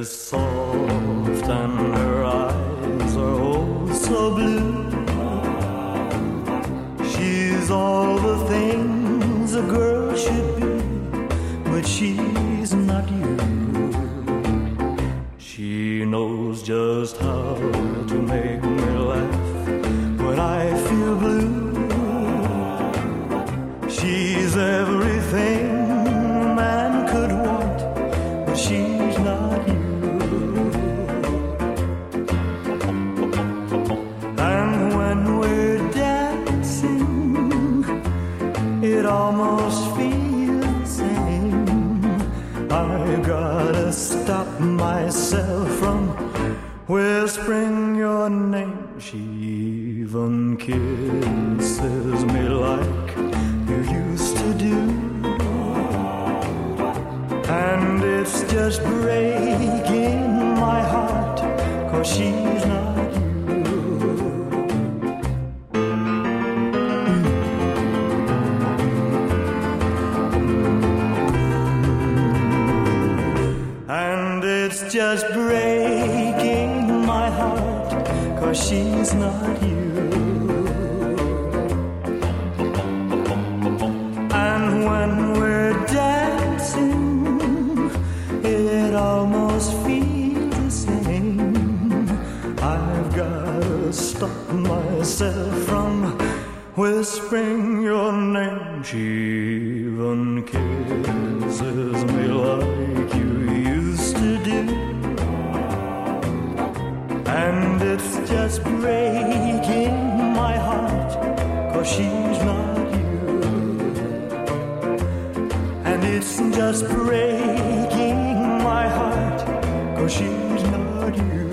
is soft and her eyes are oh so blue. She's all the things a girl should be, but she's not you. She knows just how to make me laugh when I feel blue. She's everything a man could want, but she's not you. And when we're dancing, it almost feels the same. I gotta stop myself from whispering your name. She even kisses me like you used to do. And it's just breaking my heart, 'cause she's not you. And it's just breaking my heart, 'cause she's not you. And when we're dancing, it almost feels the same. I've gotta stop myself from whispering your name. She even kisses me like you used to do. And it's just breaking my heart, 'cause she's not you. And it's just breaking my heart, 'cause she's not you.